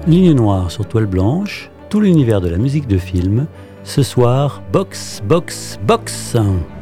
Ligne noire sur toile blanche, tout l'univers de la musique de film. Ce soir, Box, Box, Box.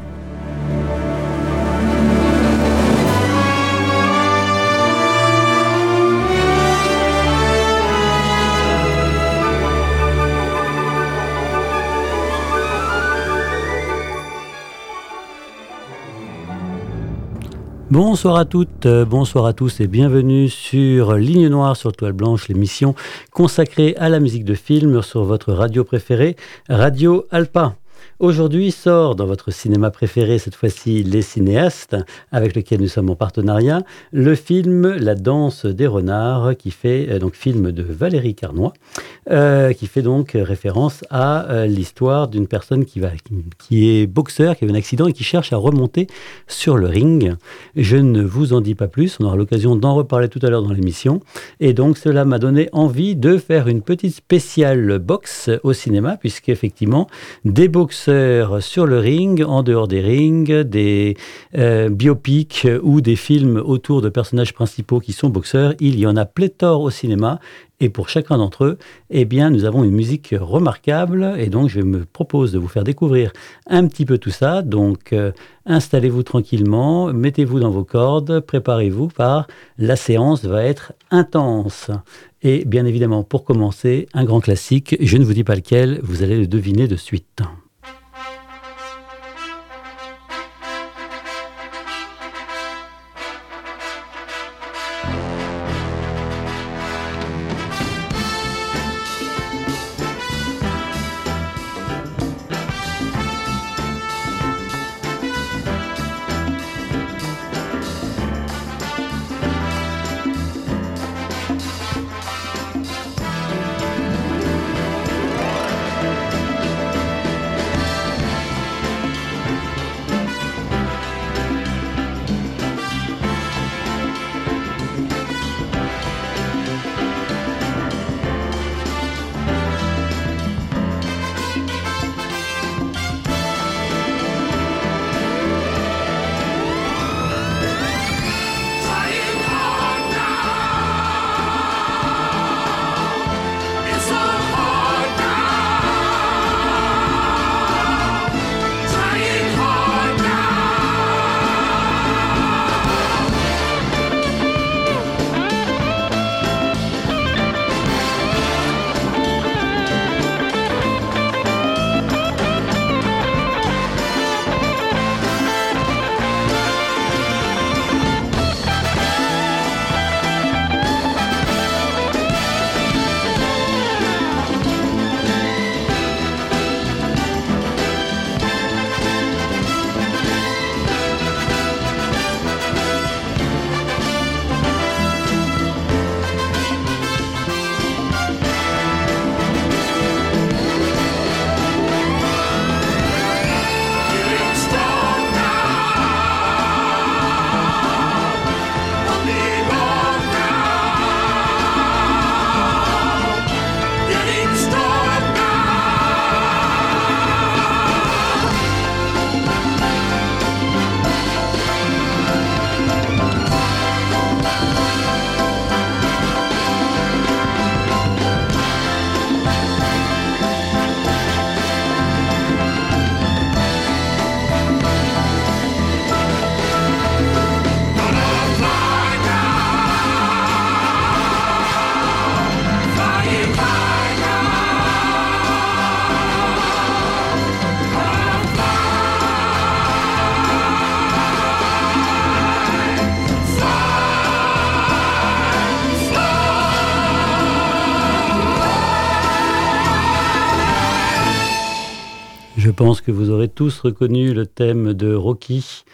Bonsoir à toutes, bonsoir à tous et bienvenue sur Ligne Noire sur Toile Blanche, l'émission consacrée à la musique de film sur votre radio préférée, Radio Alpa. Aujourd'hui sort dans votre cinéma préféré, cette fois-ci Les Cinéastes, avec lequel nous sommes en partenariat, le film La Danse des Renards, qui fait donc film de Valérie Carnoy, qui fait donc référence à l'histoire d'une personne qui est boxeur, qui a eu un accident et qui cherche à remonter sur le ring. Je ne vous en dis pas plus, on aura l'occasion d'en reparler tout à l'heure dans l'émission. Et donc cela m'a donné envie de faire une petite spéciale boxe au cinéma, puisqu'effectivement, des boxeurs sur le ring, en dehors des rings, des biopics ou des films autour de personnages principaux qui sont boxeurs, il y en a pléthore au cinéma. Et pour chacun d'entre eux, eh bien, nous avons une musique remarquable. Et donc, je me propose de vous faire découvrir un petit peu tout ça. Donc, installez-vous tranquillement, mettez-vous dans vos cordes, préparez-vous, car la séance va être intense. Et bien évidemment, pour commencer, un grand classique. Je ne vous dis pas lequel, vous allez le deviner de suite. Je pense que vous aurez tous reconnu le thème de Rocky,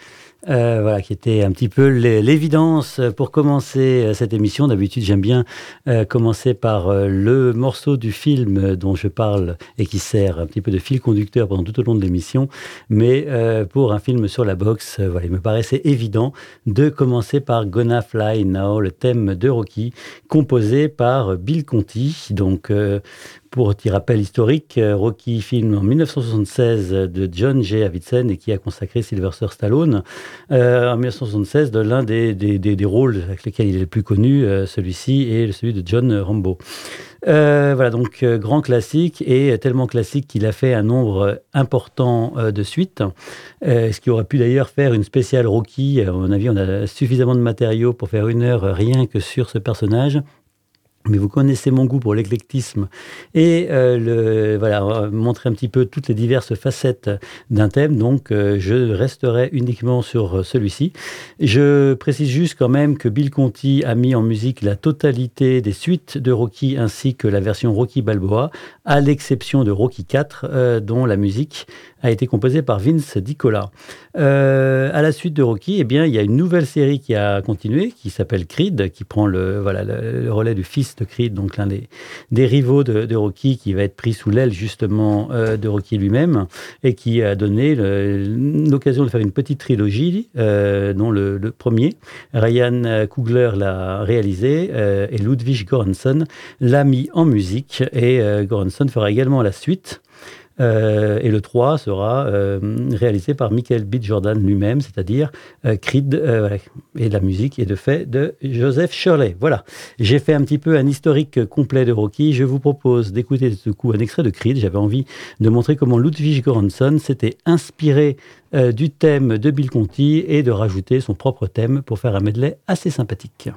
qui était un petit peu l'évidence pour commencer cette émission. D'habitude, j'aime bien commencer par le morceau du film dont je parle et qui sert un petit peu de fil conducteur pendant tout au long de l'émission. Mais pour un film sur la boxe, il me paraissait évident de commencer par Gonna Fly Now, le thème de Rocky, composé par Bill Conti. Donc, pour petit rappel historique, Rocky, film en 1976 de John G. Avildsen et qui a consacré Sylvester Stallone. en 1976 de l'un des rôles avec lesquels il est le plus connu, celui-ci et celui de John Rambo. Voilà, donc grand classique et tellement classique qu'il a fait un nombre important de suites, ce qui aurait pu d'ailleurs faire une spéciale Rocky. À mon avis, on a suffisamment de matériaux pour faire 1 heure rien que sur ce personnage. Mais vous connaissez mon goût pour l'éclectisme et montrer un petit peu toutes les diverses facettes d'un thème. Donc, je resterai uniquement sur celui-ci. Je précise juste quand même que Bill Conti a mis en musique la totalité des suites de Rocky ainsi que la version Rocky Balboa, à l'exception de Rocky IV, dont la musique a été composée par Vince DiCola. À la suite de Rocky, eh bien, il y a une nouvelle série qui a continué, qui s'appelle Creed, qui prend le relais du fils de Creed, donc l'un des rivaux de Rocky, qui va être pris sous l'aile justement de Rocky lui-même, et qui a donné l'occasion de faire une petite trilogie, dont le premier, Ryan Coogler l'a réalisé, et Ludwig Göransson l'a mis en musique, et Göransson fera également la suite. Et le 3 sera réalisé par Michael B. Jordan lui-même, c'est-à-dire Creed, et la musique est de fait de Joseph Shirley. Voilà, j'ai fait un petit peu un historique complet de Rocky. Je vous propose d'écouter ce coup un extrait de Creed. J'avais envie de montrer comment Ludwig Göransson s'était inspiré du thème de Bill Conti et de rajouter son propre thème pour faire un medley assez sympathique.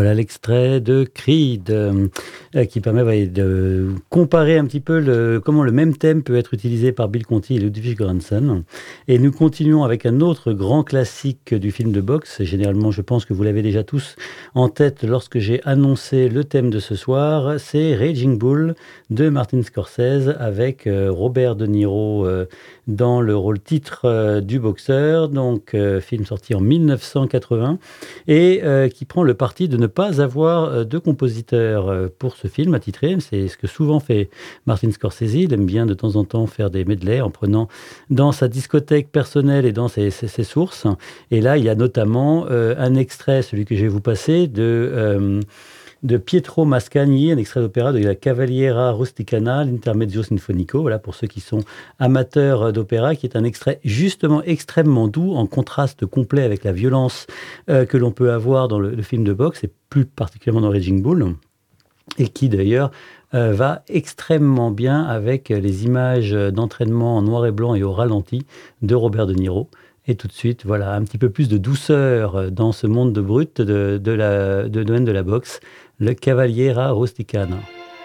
Voilà l'extrait de Creed qui permet de comparer un petit peu comment le même thème peut être utilisé par Bill Conti et Ludwig Göransson. Et nous continuons avec un autre grand classique du film de boxe. Généralement, je pense que vous l'avez déjà tous en tête lorsque j'ai annoncé le thème de ce soir. C'est Raging Bull de Martin Scorsese avec Robert De Niro dans le rôle titre du boxeur. Donc, film sorti en 1980 et qui prend le parti de ne pas avoir de compositeur pour ce film attitré. C'est ce que souvent fait Martin Scorsese. Il aime bien de temps en temps faire des medleys en prenant dans sa discothèque personnelle et dans ses sources. Et là, il y a notamment un extrait, celui que je vais vous passer, de Pietro Mascagni, un extrait d'opéra de la Cavaliera Rusticana, l'Intermezzo Sinfonico, voilà, pour ceux qui sont amateurs d'opéra, qui est un extrait justement extrêmement doux, en contraste complet avec la violence que l'on peut avoir dans le film de boxe, et plus particulièrement dans Raging Bull, et qui d'ailleurs va extrêmement bien avec les images d'entraînement en noir et blanc et au ralenti de Robert De Niro. Et tout de suite, voilà, un petit peu plus de douceur dans ce monde de brut de domaine de la boxe, le Cavaliera Rusticana.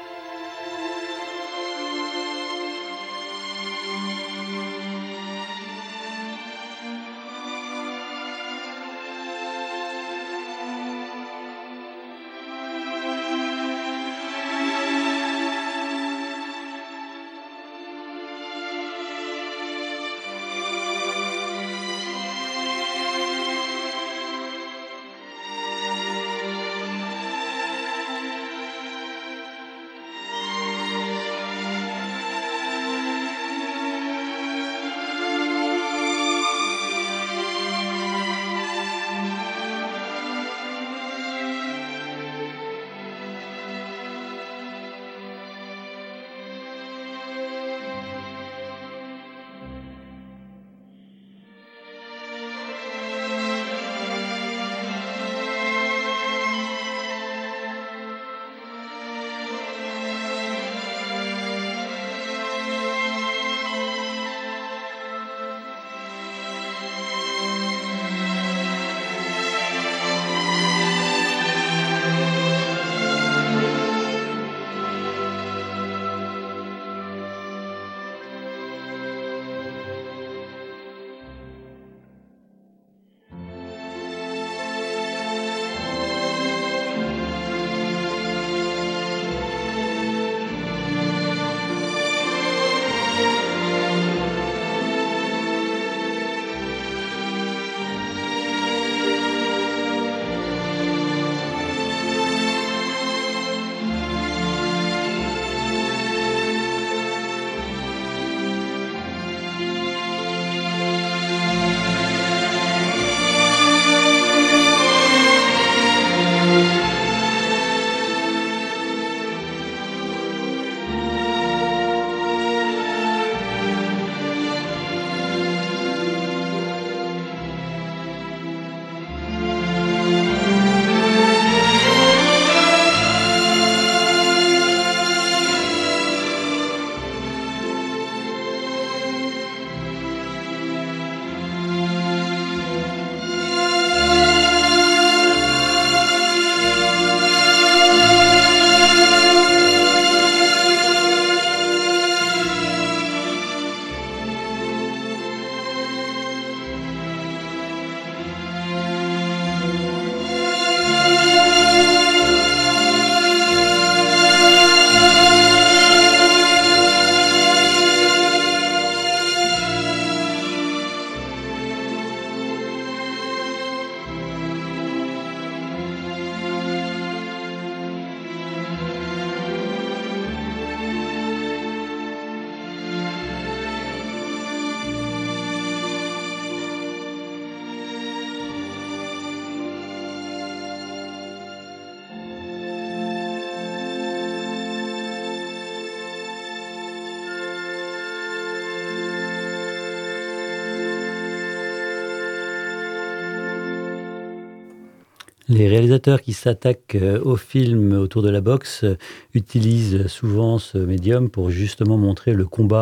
Les réalisateurs qui s'attaquent au film autour de la boxe utilisent souvent ce médium pour justement montrer le combat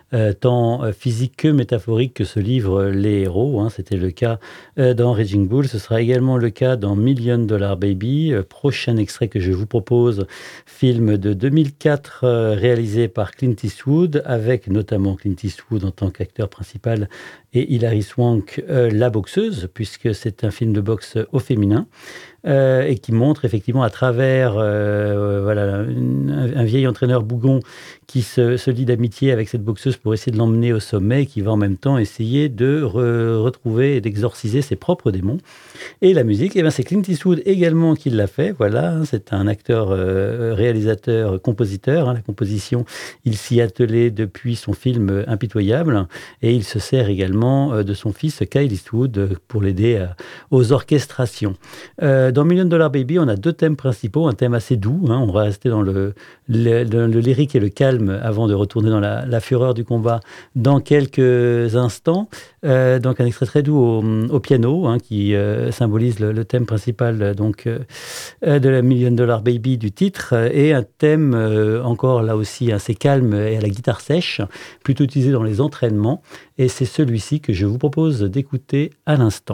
tant physique que métaphorique que se livrent les héros. C'était le cas dans Raging Bull, ce sera également le cas dans Million Dollar Baby. Prochain extrait que je vous propose, film de 2004 réalisé par Clint Eastwood, avec notamment Clint Eastwood en tant qu'acteur principal et Hilary Swank, la boxeuse, puisque c'est un film de boxe au féminin. Et qui montre effectivement à travers un vieil entraîneur bougon qui se lie d'amitié avec cette boxeuse pour essayer de l'emmener au sommet, qui va en même temps essayer de retrouver et d'exorciser ses propres démons. Et la musique, c'est Clint Eastwood également qui l'a fait. C'est un acteur, réalisateur, compositeur. La composition, il s'y attelait depuis son film Impitoyable, et il se sert également de son fils Kyle Eastwood pour l'aider aux orchestrations. Dans Million Dollar Baby, on a deux thèmes principaux, un thème assez doux, on va rester dans le lyrique et le calme avant de retourner dans la fureur du combat dans quelques instants. Donc un extrait très doux au piano qui symbolise le thème principal de la Million Dollar Baby du titre, et un thème encore là aussi assez calme et à la guitare sèche, plutôt utilisé dans les entraînements, et c'est celui-ci que je vous propose d'écouter à l'instant.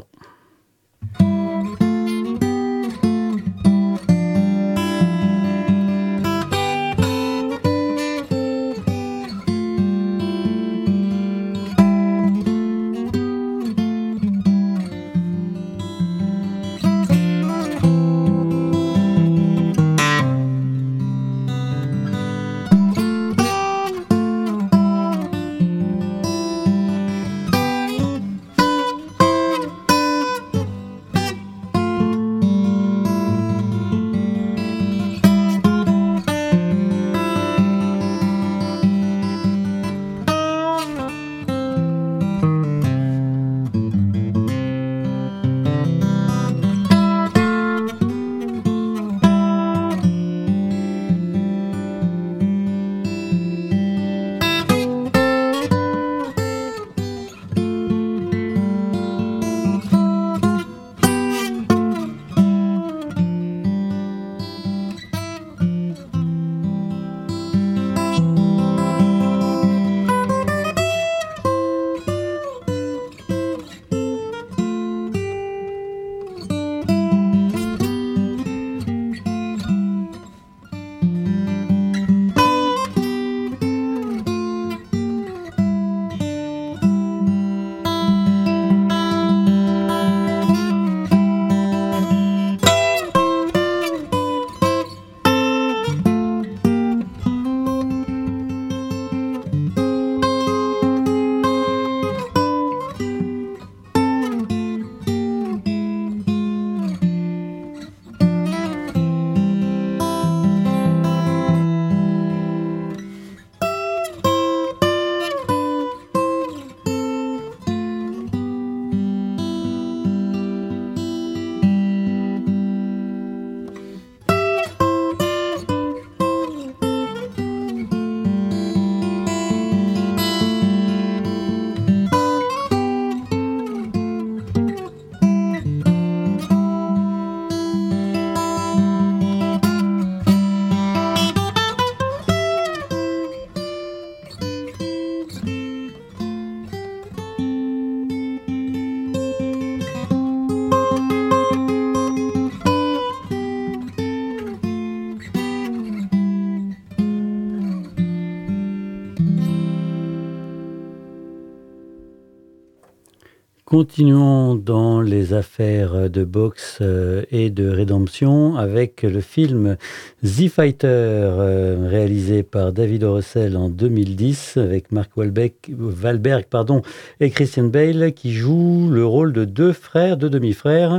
Continuons dans les affaires de boxe et de rédemption avec le film The Fighter, réalisé par David O. Russell en 2010, avec Mark Wahlberg et Christian Bale, qui jouent le rôle de deux demi-frères,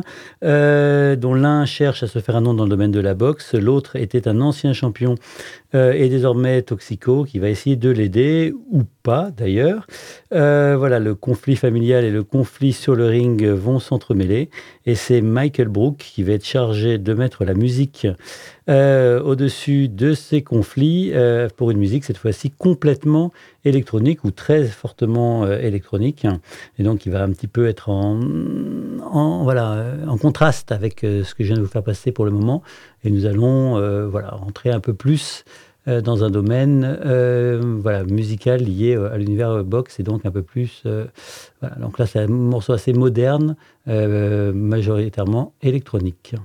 dont l'un cherche à se faire un nom dans le domaine de la boxe, l'autre était un ancien champion et désormais toxico, qui va essayer de l'aider, ou pas d'ailleurs. Le conflit familial et le conflit sur le ring vont s'entremêler, et c'est Michael Brook qui va être chargé de mettre la musique au-dessus de ces conflits, pour une musique cette fois-ci complètement électronique, ou très fortement électronique, et donc il va un petit peu être en contraste avec ce que je viens de vous faire passer pour le moment, et nous allons rentrer un peu plus dans un domaine voilà, musical lié à l'univers box et donc un peu plus... voilà. Donc là, c'est un morceau assez moderne, majoritairement électronique.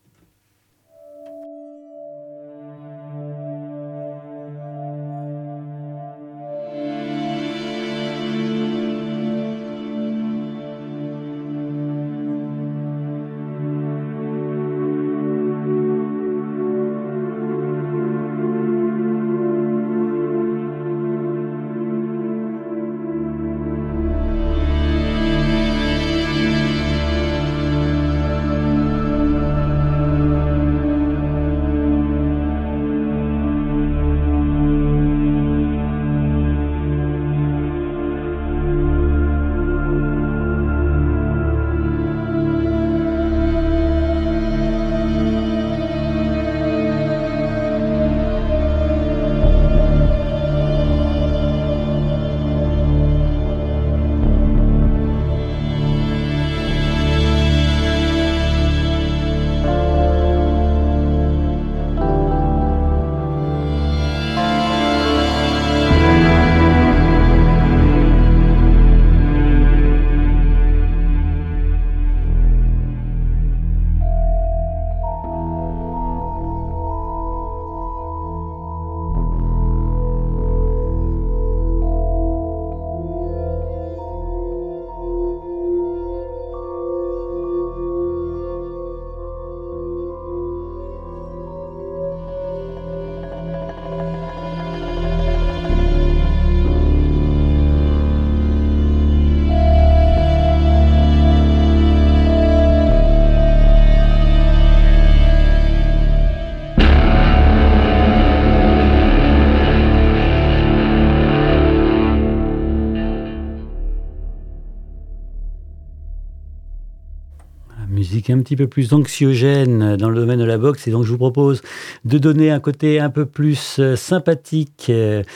Musique un petit peu plus anxiogène dans le domaine de la boxe et donc je vous propose de donner un côté un peu plus sympathique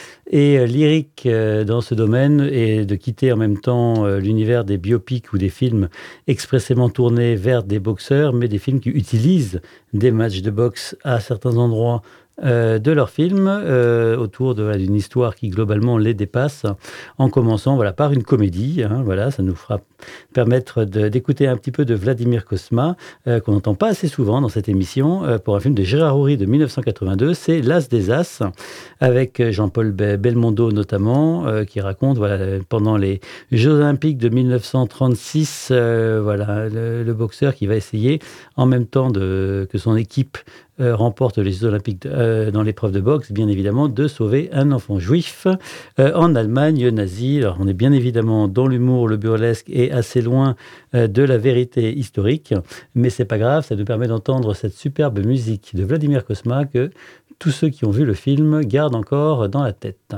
et lyrique dans ce domaine et de quitter en même temps l'univers des biopics ou des films expressément tournés vers des boxeurs, mais des films qui utilisent des matchs de boxe à certains endroits de leurs films autour d'une histoire qui globalement les dépasse, en commençant par une comédie. Voilà, ça nous fera permettre d'écouter un petit peu de Vladimir Cosma, qu'on n'entend pas assez souvent dans cette émission, pour un film de Gérard Houry de 1982, c'est L'As des As, avec Jean-Paul Belmondo notamment, qui raconte pendant les Jeux Olympiques de 1936, le boxeur qui va essayer, en même temps que son équipe remporte les Jeux Olympiques dans l'épreuve de boxe, bien évidemment, de sauver un enfant juif en Allemagne nazie. Alors, on est bien évidemment dans l'humour, le burlesque et assez loin de la vérité historique, mais c'est pas grave, ça nous permet d'entendre cette superbe musique de Vladimir Cosma que tous ceux qui ont vu le film gardent encore dans la tête.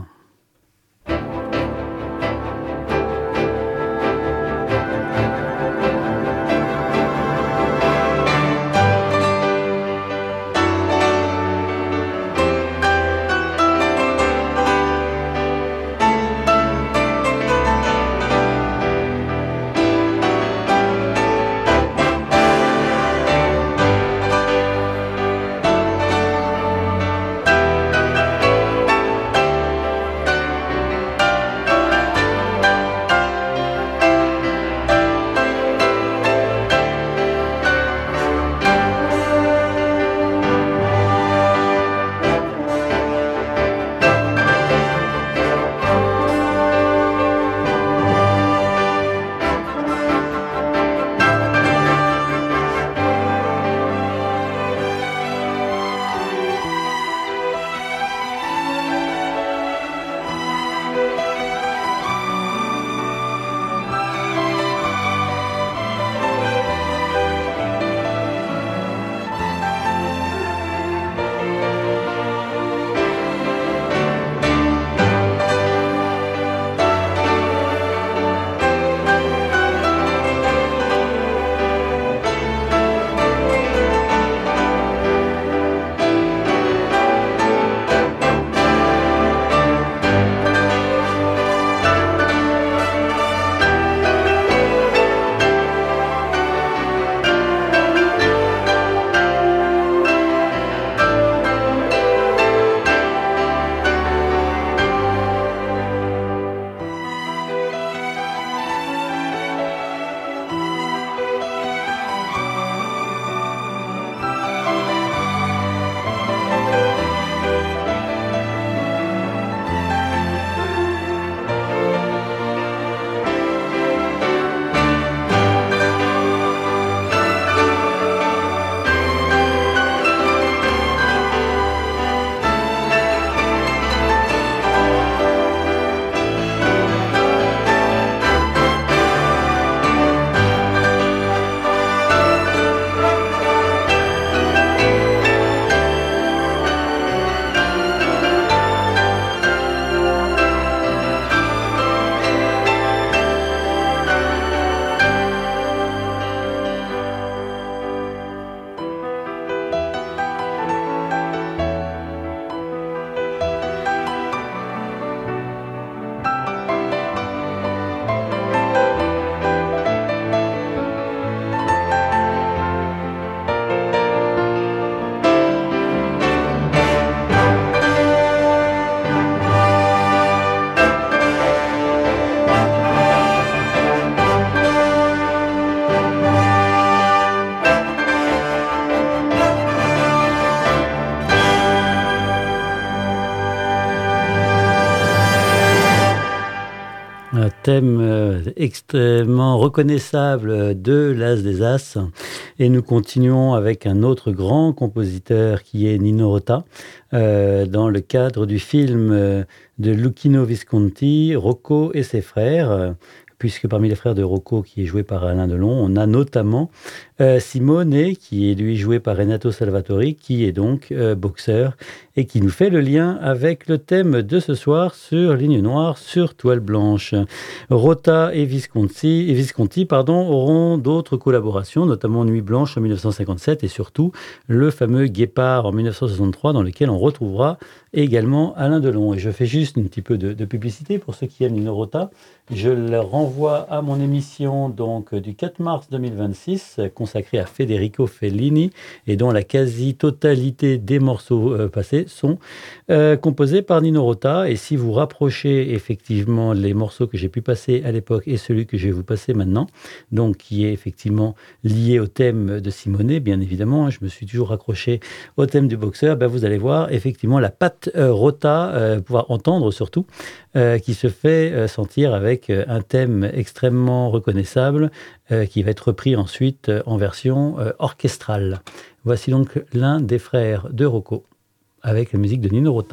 thème extrêmement reconnaissable de l'As des As. Et nous continuons avec un autre grand compositeur qui est Nino Rota, dans le cadre du film de Luchino Visconti, Rocco et ses frères. Puisque parmi les frères de Rocco, qui est joué par Alain Delon, on a notamment Simone, qui est lui joué par Renato Salvatori, qui est donc boxeur, et qui nous fait le lien avec le thème de ce soir sur Ligne Noire, sur Toile Blanche. Rota et Visconti auront d'autres collaborations, notamment Nuit Blanche en 1957, et surtout le fameux Guépard en 1963, dans lequel on retrouvera également Alain Delon. Et je fais juste un petit peu de publicité pour ceux qui aiment Nino Rota. Je le renvoie à mon émission donc, du 4 mars 2026, consacrée à Federico Fellini, et dont la quasi-totalité des morceaux passés sont composés par Nino Rota. Et si vous rapprochez effectivement les morceaux que j'ai pu passer à l'époque et celui que je vais vous passer maintenant, donc qui est effectivement lié au thème de Simone, bien évidemment, je me suis toujours accroché au thème du boxeur, vous allez voir effectivement la patte Rota, pouvoir entendre surtout, qui se fait sentir avec un thème extrêmement reconnaissable qui va être repris ensuite en version orchestrale. Voici donc l'un des frères de Rocco avec la musique de Nino Rota.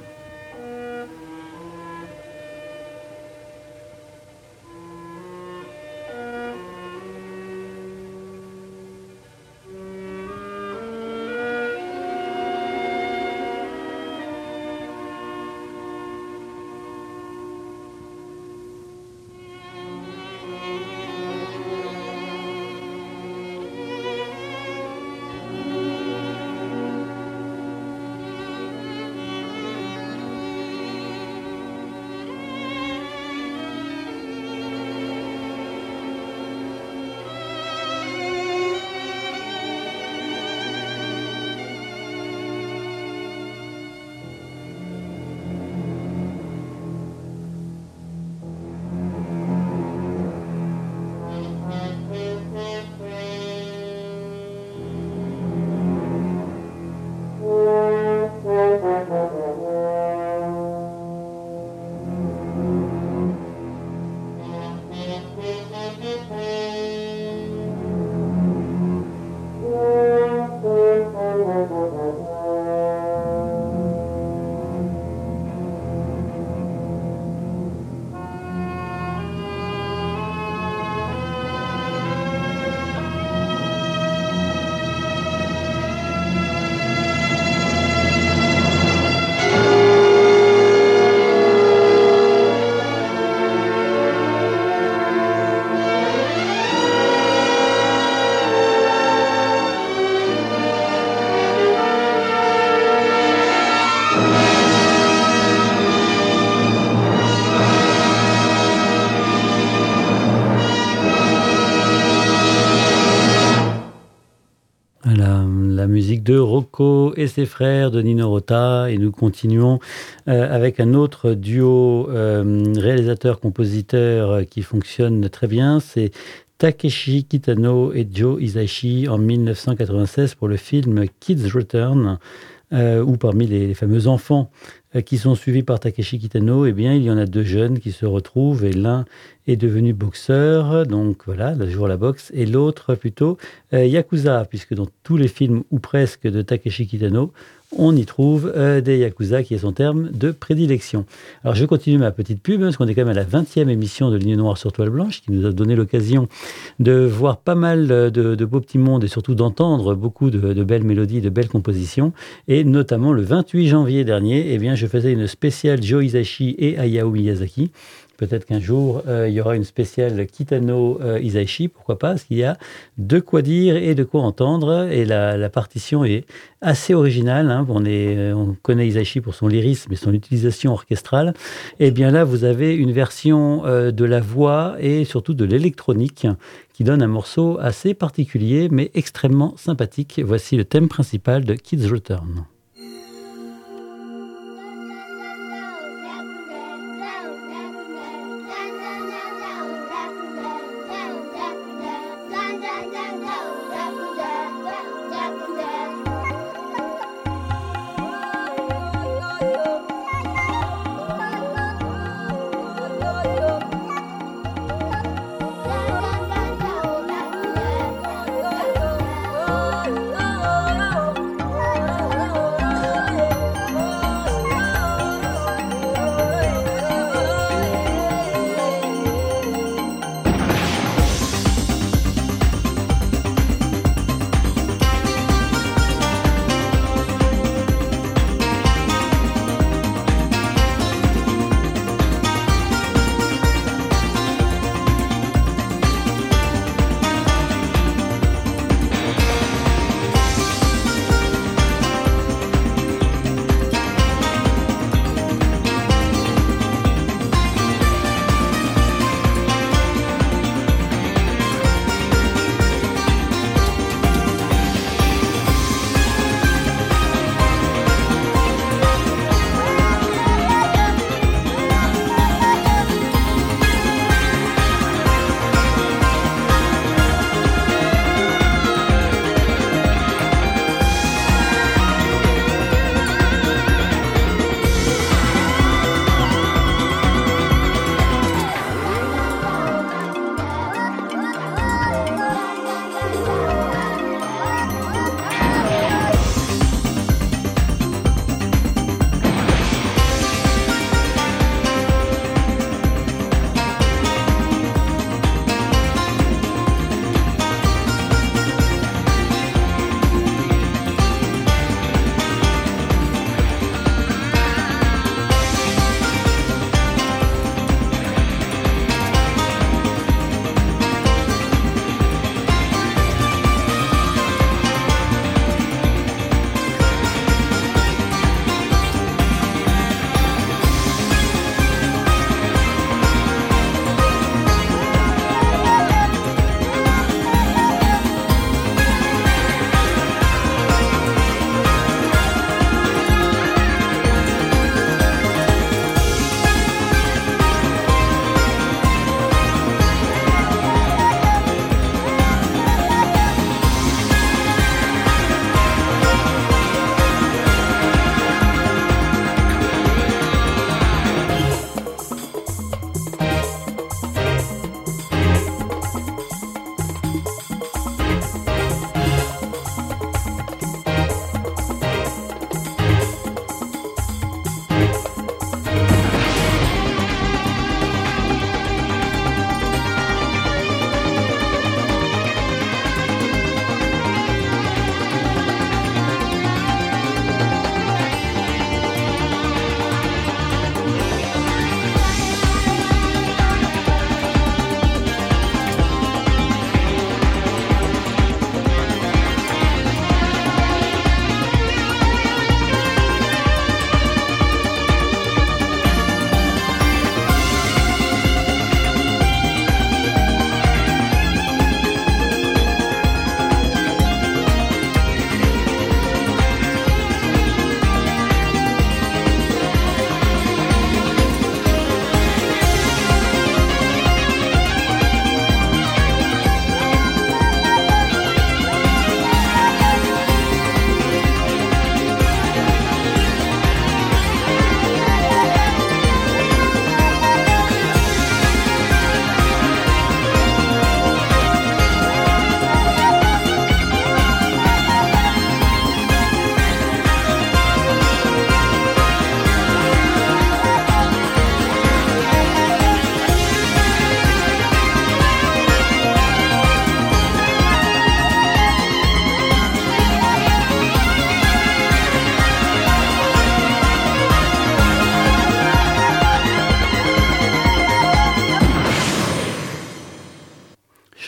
La musique de Rocco et ses frères de Nino Rota, et nous continuons avec un autre duo réalisateur-compositeur qui fonctionne très bien, c'est Takeshi Kitano et Joe Hisaishi en 1996 pour le film Kids Return, où parmi les fameux enfants qui sont suivis par Takeshi Kitano, il y en a deux jeunes qui se retrouvent, et l'un est devenu boxeur, donc voilà, toujours la boxe, et l'autre plutôt Yakuza, puisque dans tous les films, ou presque, de Takeshi Kitano, on y trouve des Yakuza, qui est son terme de prédilection. Alors je continue ma petite pub, parce qu'on est quand même à la 20e émission de Ligne Noire sur Toile Blanche, qui nous a donné l'occasion de voir pas mal de beaux petits mondes, et surtout d'entendre beaucoup de belles mélodies, de belles compositions, et notamment le 28 janvier dernier, je faisais une spéciale Joe Hisaishi et Hayao Miyazaki. Peut-être qu'un jour, il y aura une spéciale Kitano Hisaishi, pourquoi pas, parce qu'il y a de quoi dire et de quoi entendre, et la partition est assez originale. On connaît Hisaishi pour son lyrisme et son utilisation orchestrale. Et bien là, vous avez une version de la voix et surtout de l'électronique qui donne un morceau assez particulier, mais extrêmement sympathique. Voici le thème principal de Kids Return.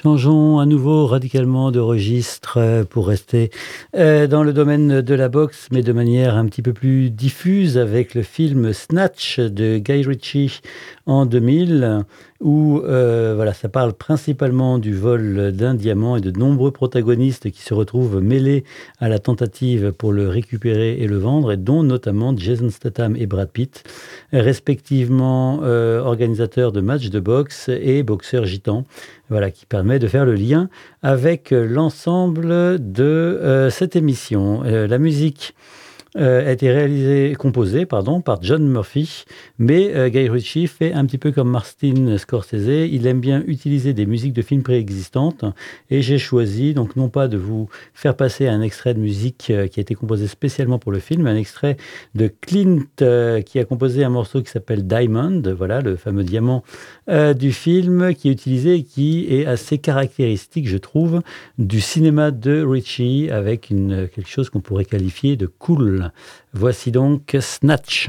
Changeons à nouveau radicalement de registre pour rester dans le domaine de la boxe, mais de manière un petit peu plus diffuse avec le film Snatch de Guy Ritchie en 2000, où voilà, ça parle principalement du vol d'un diamant et de nombreux protagonistes qui se retrouvent mêlés à la tentative pour le récupérer et le vendre, et dont notamment Jason Statham et Brad Pitt, respectivement organisateurs de matchs de boxe et boxeurs gitans. Voilà, qui permet de faire le lien avec l'ensemble de cette émission. La musique a été composée par John Murphy, mais Guy Ritchie fait un petit peu comme Martin Scorsese, il aime bien utiliser des musiques de films préexistantes, et j'ai choisi, donc non pas de vous faire passer un extrait de musique qui a été composé spécialement pour le film, un extrait de Clint qui a composé un morceau qui s'appelle Diamond, voilà, le fameux diamant du film qui est utilisé et qui est assez caractéristique, je trouve, du cinéma de Ritchie, avec quelque chose qu'on pourrait qualifier de cool. Voici donc Snatch.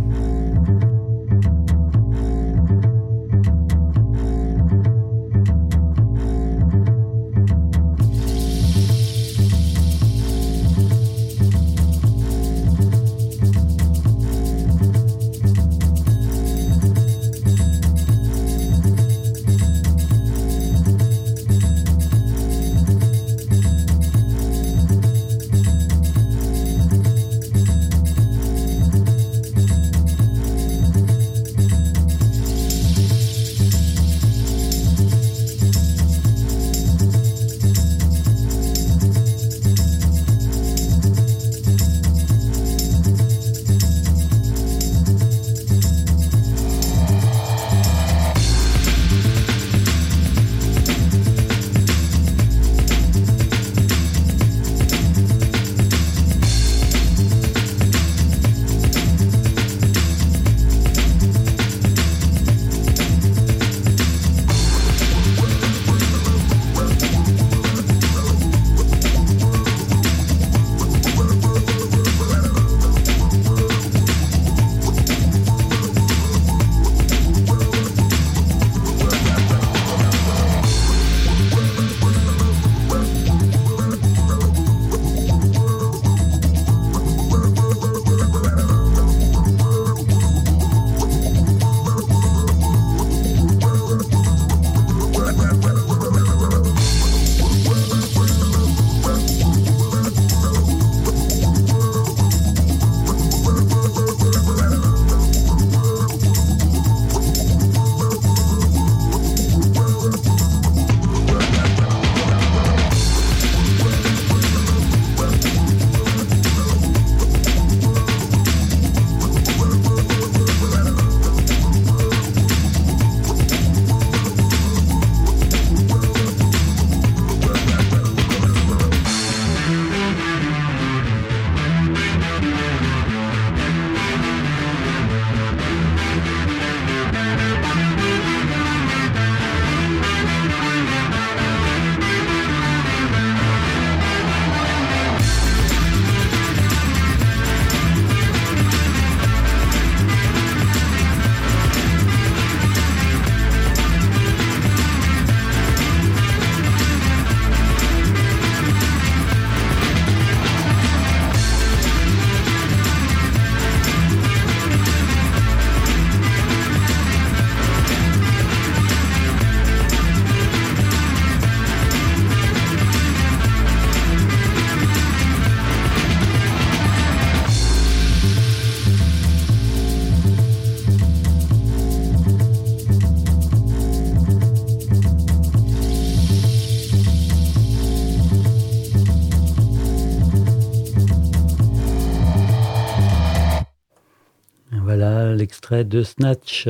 L'extrait de Snatch,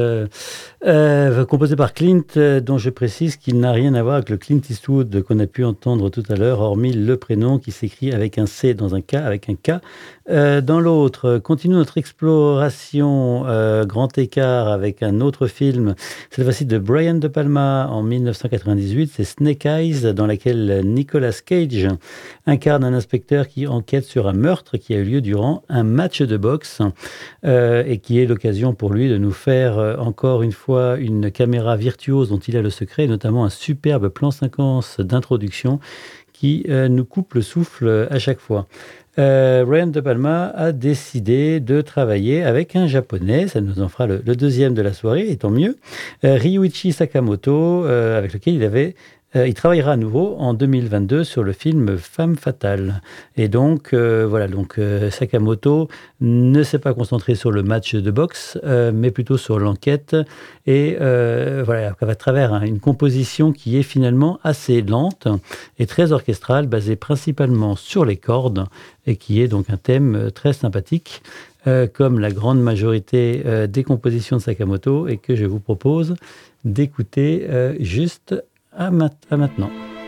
composé par Clint, dont je précise qu'il n'a rien à voir avec le Clint Eastwood qu'on a pu entendre tout à l'heure, hormis le prénom qui s'écrit avec un C dans un K, avec un K Dans l'autre, continue notre exploration grand écart avec un autre film, cette fois-ci de Brian De Palma en 1998, c'est Snake Eyes, dans laquelle Nicolas Cage incarne un inspecteur qui enquête sur un meurtre qui a eu lieu durant un match de boxe et qui est l'occasion pour lui de nous faire encore une fois une caméra virtuose dont il a le secret, et notamment un superbe plan séquence d'introduction qui nous coupe le souffle à chaque fois. Brian De Palma a décidé de travailler avec un japonais, ça nous en fera le deuxième de la soirée, et tant mieux, Ryuichi Sakamoto, avec lequel il travaillera à nouveau en 2022 sur le film Femme fatale. Et donc, Sakamoto ne s'est pas concentré sur le match de boxe, mais plutôt sur l'enquête. Et à travers une composition qui est finalement assez lente et très orchestrale, basée principalement sur les cordes, et qui est donc un thème très sympathique, comme la grande majorité des compositions de Sakamoto, et que je vous propose d'écouter juste à maintenant.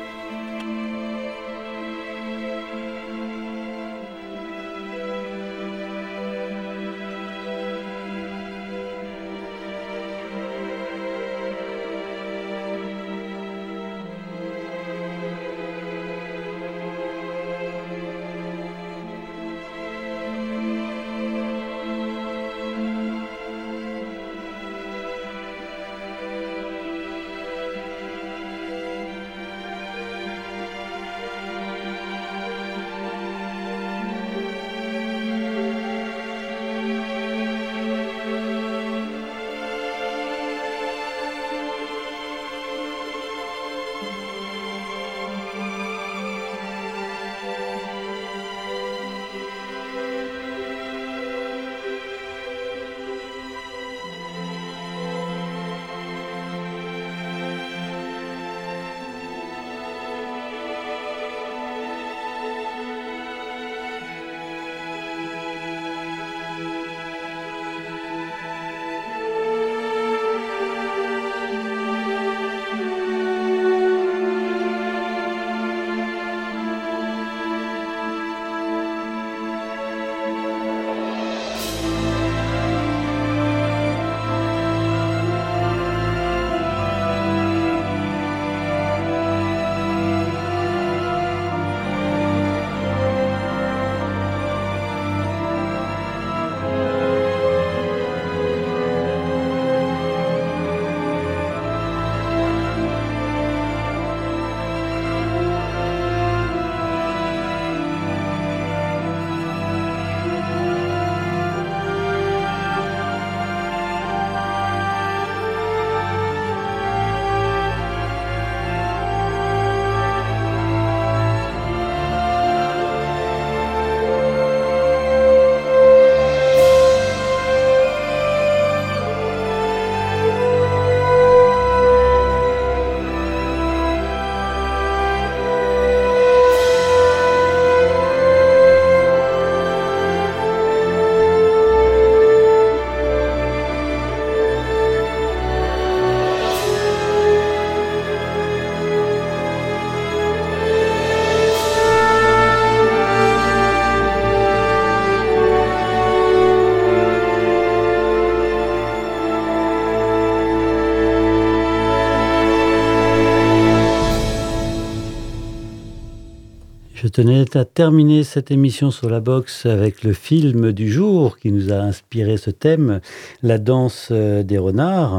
Je tenais à terminer cette émission sur la boxe avec le film du jour qui nous a inspiré ce thème, La danse des renards,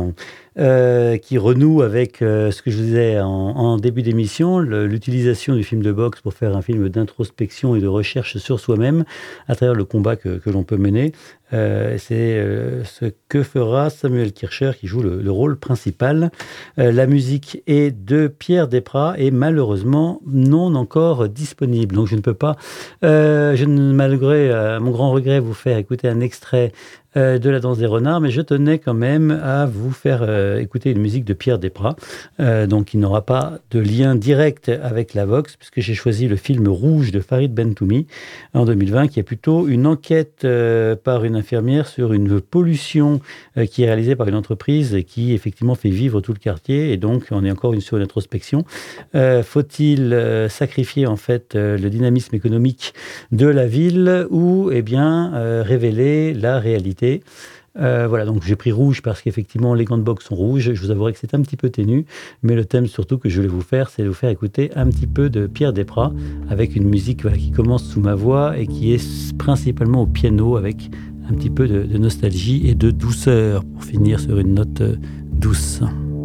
qui renoue avec ce que je vous disais en début d'émission, l'utilisation du film de boxe pour faire un film d'introspection et de recherche sur soi-même à travers le combat que l'on peut mener. C'est ce que fera Samuel Kircher qui joue le rôle principal. La musique est de Pierre Desprats et malheureusement non encore disponible. Donc je ne peux pas, malgré à mon grand regret, vous faire écouter un extrait de La danse des renards, mais je tenais quand même à vous faire écouter une musique de Pierre Desprats, donc il n'aura pas de lien direct avec la boxe, puisque j'ai choisi le film Rouge de Farid Bentoumi en 2020, qui est plutôt une enquête par une infirmière sur une pollution qui est réalisée par une entreprise et qui effectivement fait vivre tout le quartier. Et donc, on est encore sur une introspection. Faut-il sacrifier en fait le dynamisme économique de la ville ou révéler la réalité? Voilà, donc j'ai pris rouge parce qu'effectivement les gants de boxe sont rouges. Je vous avouerai que c'est un petit peu ténu, mais le thème surtout que je voulais vous faire, c'est de vous faire écouter un petit peu de Pierre Desprats avec une musique qui commence sous ma voix et qui est principalement au piano avec un petit peu de nostalgie et de douceur pour finir sur une note douce.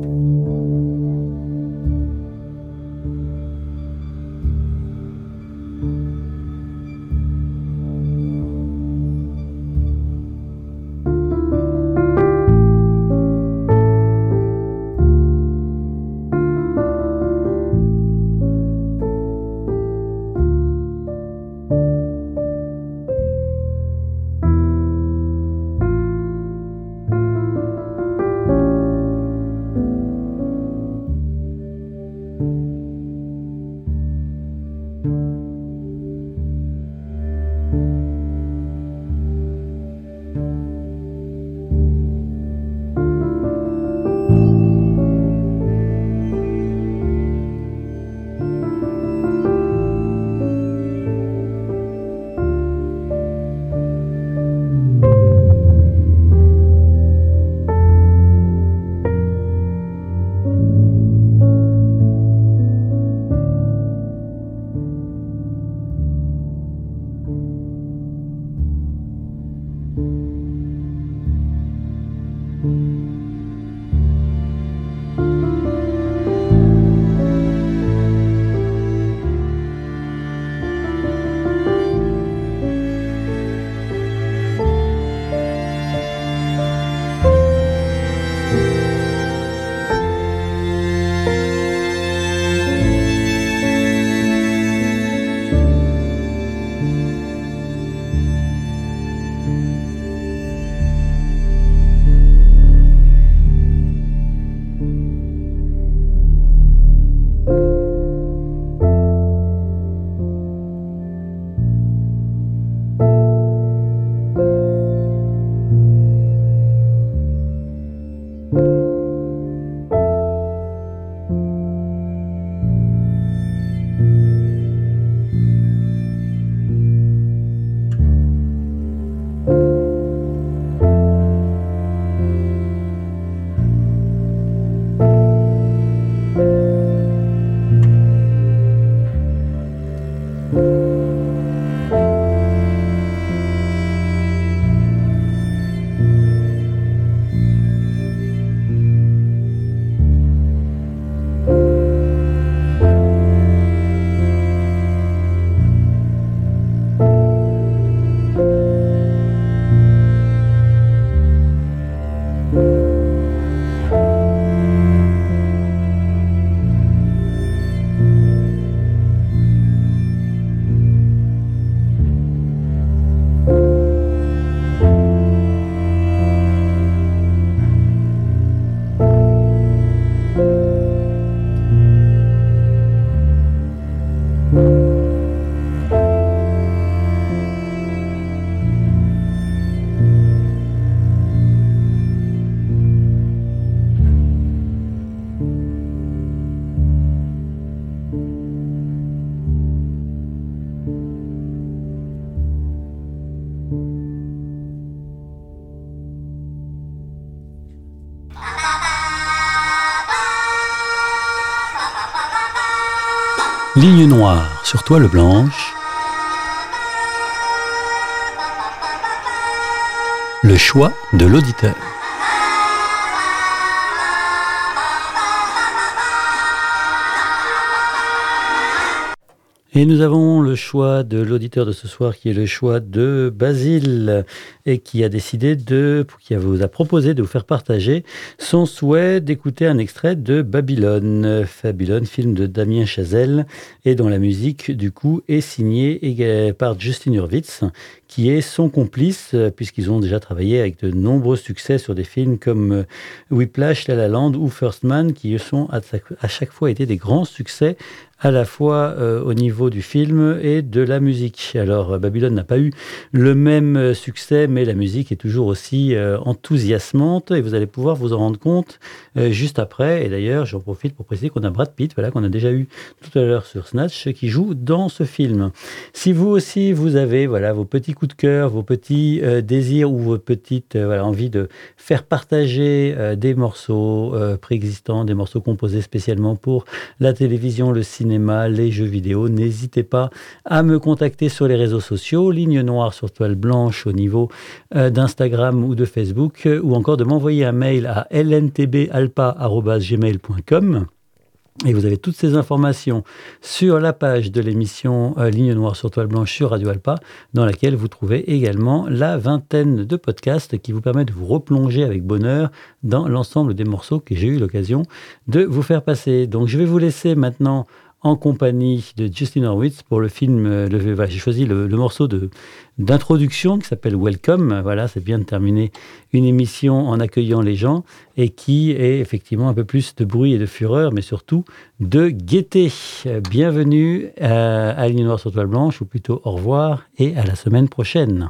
Ligne noire sur toile blanche. Le choix de l'auditeur. Et nous avons le choix de l'auditeur de ce soir qui est le choix de Basile et qui a décidé qui vous a proposé de vous faire partager son souhait d'écouter un extrait de Babylone. Babylone, film de Damien Chazelle et dont la musique du coup est signée par Justin Hurwitz qui est son complice puisqu'ils ont déjà travaillé avec de nombreux succès sur des films comme Whiplash, La La Land ou First Man qui sont à chaque fois été des grands succès à la fois au niveau du film et de la musique. Alors, Babylone n'a pas eu le même succès, mais la musique est toujours aussi enthousiasmante et vous allez pouvoir vous en rendre compte juste après. Et d'ailleurs, j'en profite pour préciser qu'on a Brad Pitt, voilà, qu'on a déjà eu tout à l'heure sur Snatch, qui joue dans ce film. Si vous aussi, vous avez voilà, vos petits coups de cœur, vos petits désirs ou vos petites envies de faire partager des morceaux préexistants, des morceaux composés spécialement pour la télévision, le cinéma, les jeux vidéo, n'hésitez pas à me contacter sur les réseaux sociaux, Ligne Noire sur Toile Blanche au niveau d'Instagram ou de Facebook, ou encore de m'envoyer un mail à lntbalpa@gmail.com. Et vous avez toutes ces informations sur la page de l'émission Ligne Noire sur Toile Blanche sur Radio Alpa, dans laquelle vous trouvez également la vingtaine de podcasts qui vous permettent de vous replonger avec bonheur dans l'ensemble des morceaux que j'ai eu l'occasion de vous faire passer. Donc je vais vous laisser maintenant en compagnie de Justin Horwitz pour le film. J'ai choisi le morceau d'introduction qui s'appelle Welcome. Voilà, c'est bien de terminer une émission en accueillant les gens et qui est effectivement un peu plus de bruit et de fureur, mais surtout de gaieté. Bienvenue à Ligne Noire sur Toile Blanche, ou plutôt au revoir et à la semaine prochaine.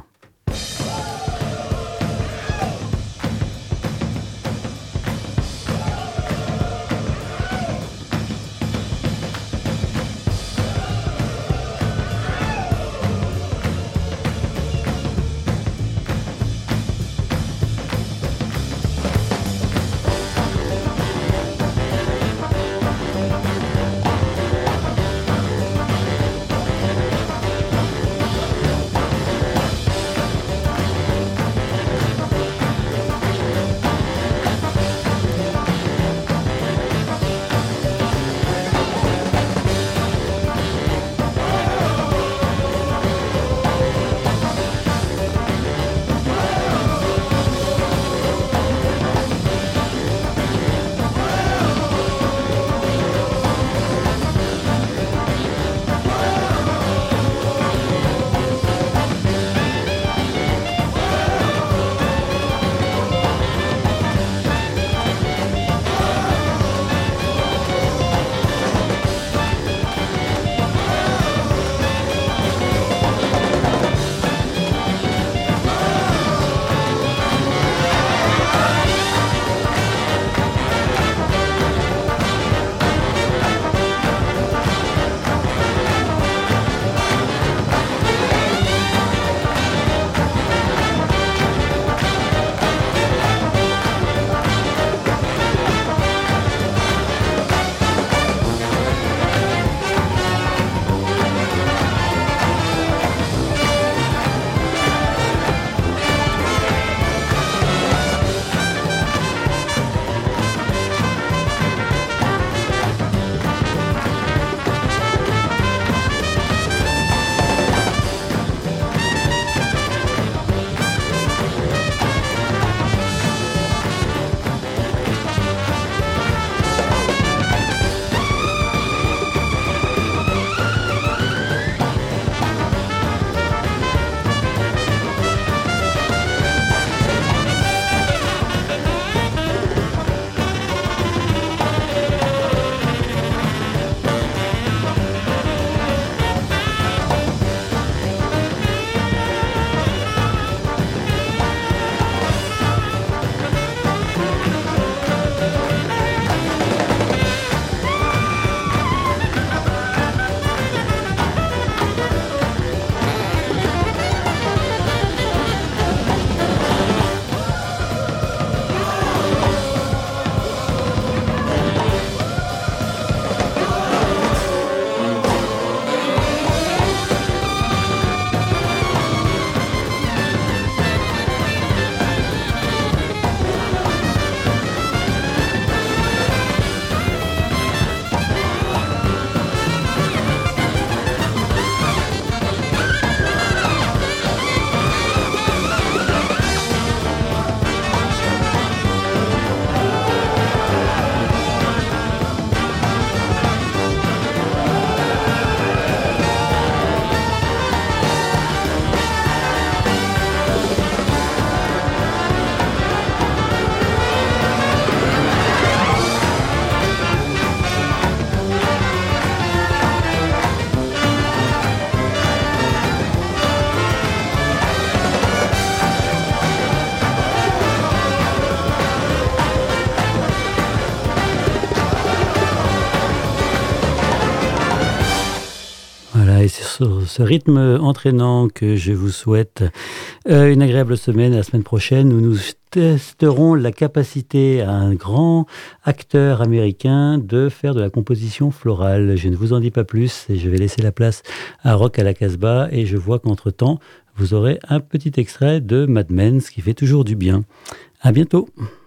Et c'est sur ce rythme entraînant que je vous souhaite une agréable semaine. La semaine prochaine, où nous testerons la capacité à un grand acteur américain de faire de la composition florale. Je ne vous en dis pas plus et je vais laisser la place à Rock à la Casbah. Et je vois qu'entre-temps, vous aurez un petit extrait de Mad Men, ce qui fait toujours du bien. À bientôt.